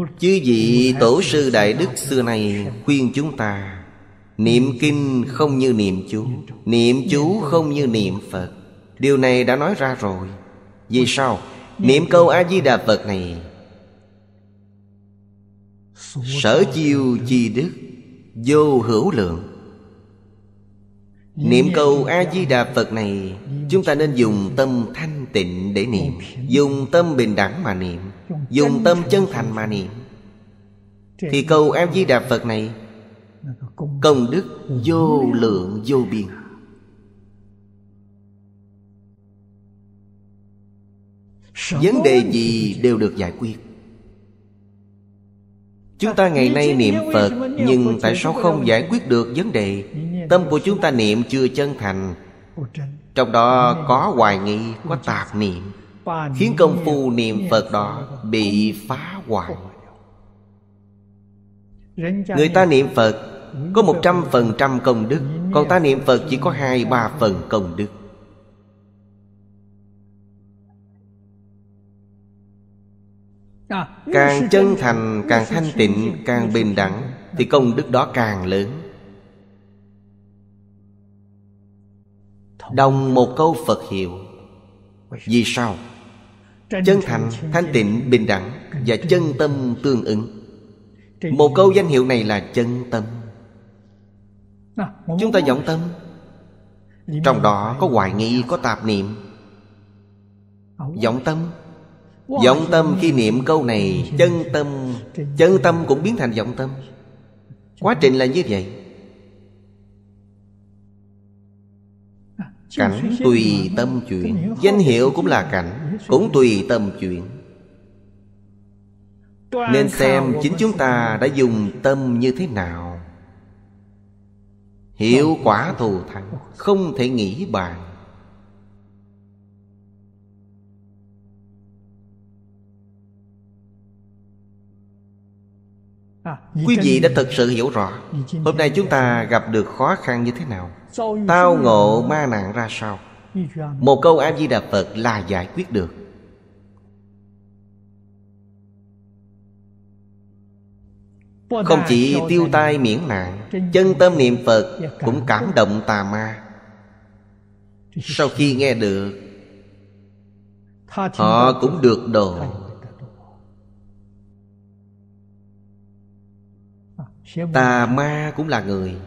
Chư vị tổ sư đại đức xưa nay khuyên chúng ta niệm kinh không như niệm chú, niệm chú không như niệm Phật. Điều này đã nói ra rồi. Vì sao? Niệm câu A-di-đà Phật này sở chiêu chi đức vô hữu lượng. Niệm câu A-di-đà Phật này, chúng ta nên dùng tâm thanh tịnh để niệm, dùng tâm bình đẳng mà niệm, dùng tâm chân thành mà niệm. Thì câu A-di-đà Phật này công đức vô lượng vô biên. Vấn đề gì đều được giải quyết. Chúng ta ngày nay niệm Phật, nhưng tại sao không giải quyết được vấn đề? Tâm của chúng ta niệm chưa chân thành, trong đó có hoài nghi, có tạp niệm, khiến công phu niệm Phật đó bị phá hoại. Người ta niệm Phật có 100% công đức, còn ta niệm Phật chỉ có 2-3 phần công đức. Càng chân thành, càng thanh tịnh, càng bình đẳng, thì công đức đó càng lớn. Đồng một câu Phật hiệu. Vì sao? Chân thành, thanh tịnh, bình đẳng và chân tâm tương ứng. Một câu danh hiệu này là chân tâm. Chúng ta vọng tâm, trong đó có hoài nghi, có tạp niệm. Vọng tâm, vọng tâm khi niệm câu này, chân tâm cũng biến thành vọng tâm. Quá trình là như vậy. Cảnh tùy tâm chuyển. Danh hiệu cũng là cảnh, cũng tùy tâm chuyển. Nên xem chính chúng ta đã dùng tâm như thế nào. Hiệu quả thù thắng, không thể nghĩ bàn. Quý vị đã thật sự hiểu rõ hôm nay chúng ta gặp được khó khăn như thế nào, tao ngộ ma nạn ra sao. Một câu A-di-đà Phật là giải quyết được. Không chỉ tiêu tai miễn nạn, chân tâm niệm Phật cũng cảm động tà ma. Sau khi nghe được, họ cũng được độ. Tà ma cũng là người.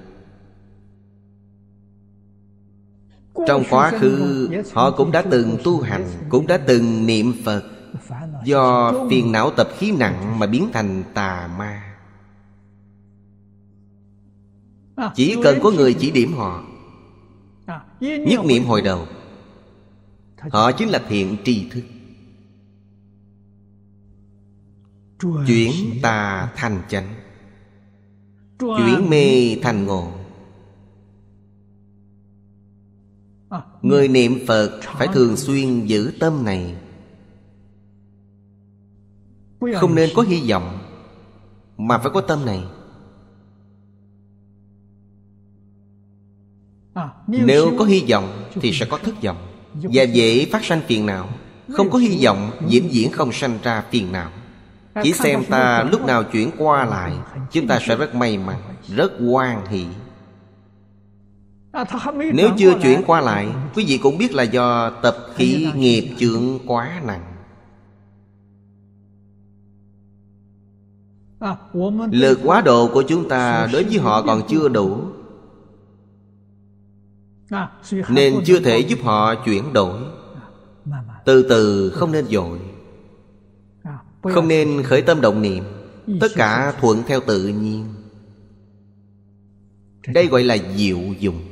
Trong quá khứ họ cũng đã từng tu hành, cũng đã từng niệm Phật. Do phiền não tập khí nặng mà biến thành tà ma. Chỉ cần có người chỉ điểm họ, nhất niệm hồi đầu, họ chính là thiện tri thức. Chuyển tà thành chánh, chuyển mê thành ngộ. Người niệm Phật phải thường xuyên giữ tâm này. Không nên có hy vọng, mà phải có tâm này. Nếu có hy vọng thì sẽ có thất vọng, và dễ phát sanh phiền não. Không có hy vọng, vĩnh viễn không sanh ra phiền não. Chỉ xem ta lúc nào chuyển qua lại, chúng ta sẽ rất may mắn, rất hoan hỷ. Nếu chưa chuyển qua lại, quý vị cũng biết là do tập khí nghiệp chướng quá nặng. Lực quá độ của chúng ta đối với họ còn chưa đủ, nên chưa thể giúp họ chuyển đổi. Từ từ, không nên vội, không nên khởi tâm động niệm. Tất cả thuận theo tự nhiên. Đây gọi là diệu dụng.